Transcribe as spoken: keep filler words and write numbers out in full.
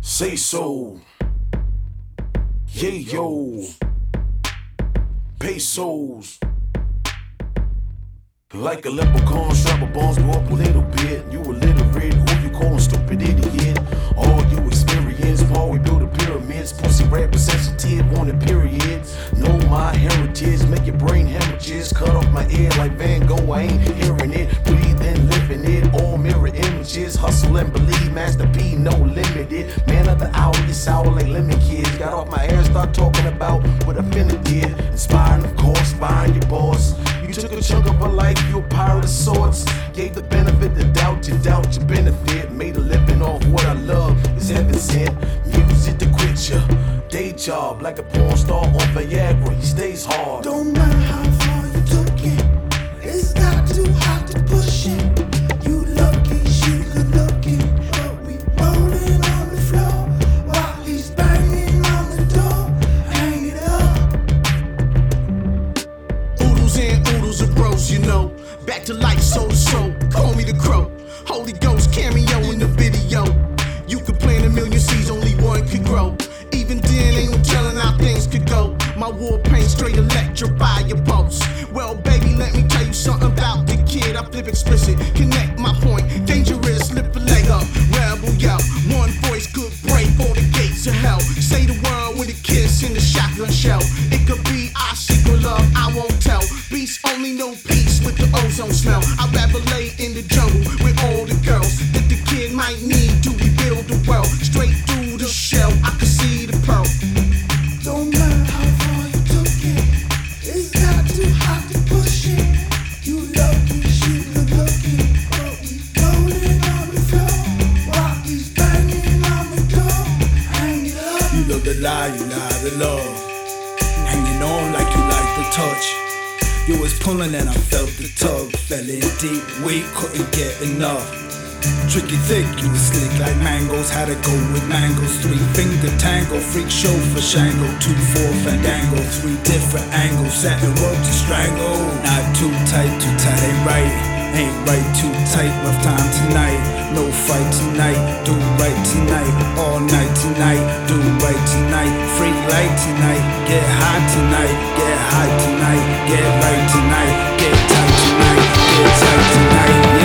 Say so. Yeah, yo. Pesos. Like a leprechaun, strap bones go up a little bit. You illiterate, who you calling stupid idiot? All you experience, while we build the pyramids. Pussy rapper sensitive on the period. Know my heritage, make your brain hemorrhages. Cut off my ear like Van Gogh, I ain't hearing it. Breathe and living it, all mirror images. Hustle and believe, Master P, no limited. Man of the hour, you sour like lemon kids. Got off my hair, start talking about what I finna did. Inspiring, of course, inspiring your boss. You took a chunk of a life, you a pirate of sorts. Gave the benefit of doubt, you doubt your benefit. Made a living off what I love, is heaven sent. Music to quit ya, day job. Like a porn star on Viagra, he stays hard. Don't matter how far you took it, it's not too hot to push it. You lucky, she good looking, but we rolling on the floor while he's banging on the door. Hang it up. Oodles and oodles of bros, you know. Back to life, soul to soul. Call me the crow. Holy Ghost cameo in the video. You could plant a million seeds, only one could grow. Even then, ain't no telling how things could go. My war paint straight electrify your pulse. Well, baby, let me tell you something about the kid. I flip explicit, connect my point. Dangerous, lift a leg up, rebel yell. One voice could break all the gates of hell. Say the word with a kiss in the shotgun shell. It could be our secret love, I won't tell. Beast only know peace with the ozone smell. I'd rather lay in the jungle with all the girls that the kid might need to rebuild the world. Straight through the shell, I can see the pearl. Don't matter how far you took it, it's not too hot to push it. You lucky, she good looking, but we rolling on the floor while he's banging on the door. Hang it up. You love the lie, you lie the love. Hanging on like you like the touch. You was pulling and I felt the tug. Fell in deep, we couldn't get enough. Tricky thick, you was slick like mangoes. Had to go with mangoes. Three finger tango, freak show for Shango. Two, four, fandango. Three different angles, set the rope to strangle. Not too tight, too tight, ain't right. Ain't right, too tight, rough time tonight. No fight tonight, do right tonight. All night tonight, do right tonight. Freak light tonight, get high tonight. Get high tonight, get right tonight. Get tight tonight, get tight tonight.